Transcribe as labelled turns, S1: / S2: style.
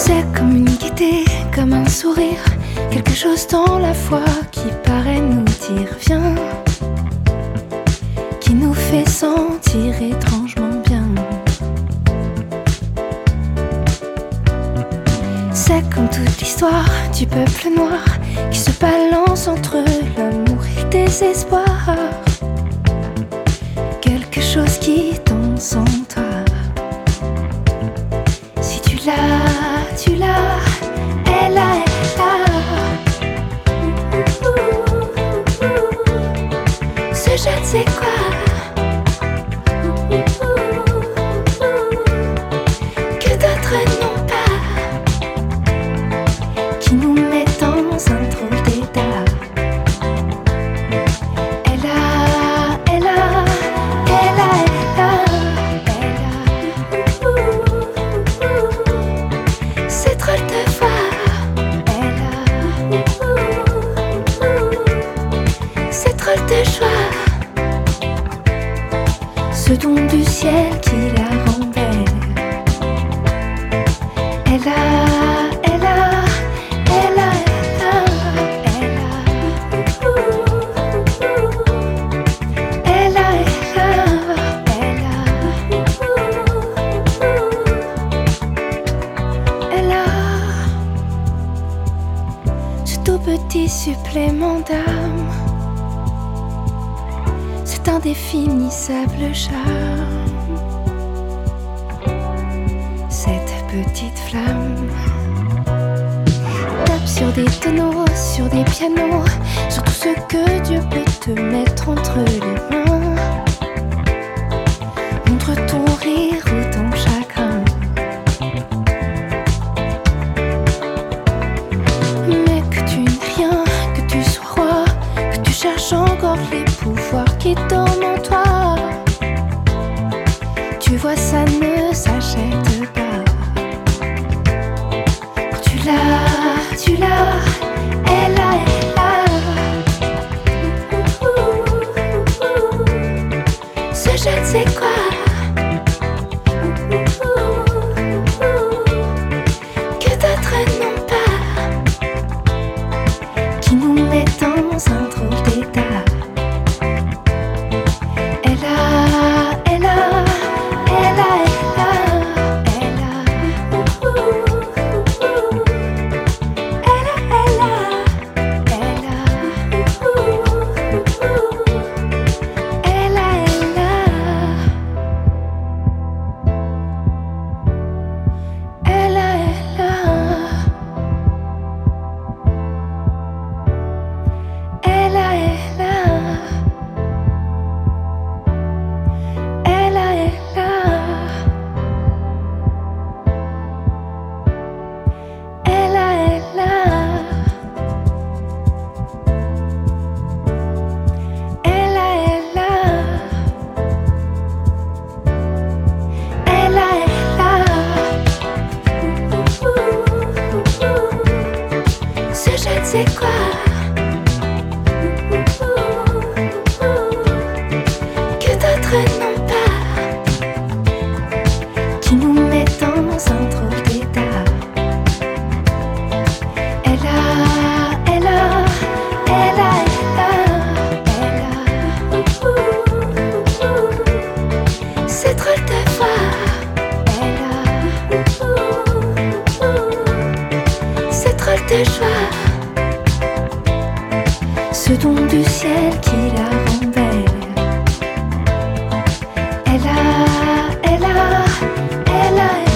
S1: C'est comme une gaieté, comme un sourire, quelque chose dans la voix qui paraît nous dire viens, qui nous fait sentir étrangement bien. C'est comme toute l'histoire du peuple noir qui se balance entre l'amour et le désespoir. Quelque chose qui danse en toi. Si tu l'as, tu l'as, elle a, elle a. Ce je ne sais quoi. Que d'autres n'ont pas, qui nous met dans un drôle d'état. Elle a, elle a, elle a, elle a, c'est drôle de voir. Elle a, c'est drôle de joie. Ce don du ciel qui la rend belle. Elle a, elle a, elle a, elle a, elle a, elle a, elle a ce tout petit supplément d'âme, cet indéfinissable charme, cette petite flamme. Tape sur des tonneaux, sur des pianos, sur tout ce que Dieu peut te mettre entre les mains. Montre ton rire ou ton chagrin, mais que tu n'es rien, que tu sois roi, que tu cherches encore les pouvoirs qui dorment en toi. Tu vois, ça ne s'achète pas. Quand tu l'as, elle a, elle a. Ce je ne sais quoi. Que d'autres n'ont pas, qui nous met dans un drôle d'état. Elle a, elle a, elle a, elle a, elle a, elle a, elle a, elle a, elle a, ce je ne sais quoi. Que d'autres n'ont pas, qui nous met dans un drôle d'état. Elle a, elle a, elle a, elle a, c'est drôle de voir. Elle a, c'est drôle de joie. Ce don du ciel qui la rend belle. Elle a, elle a, elle a.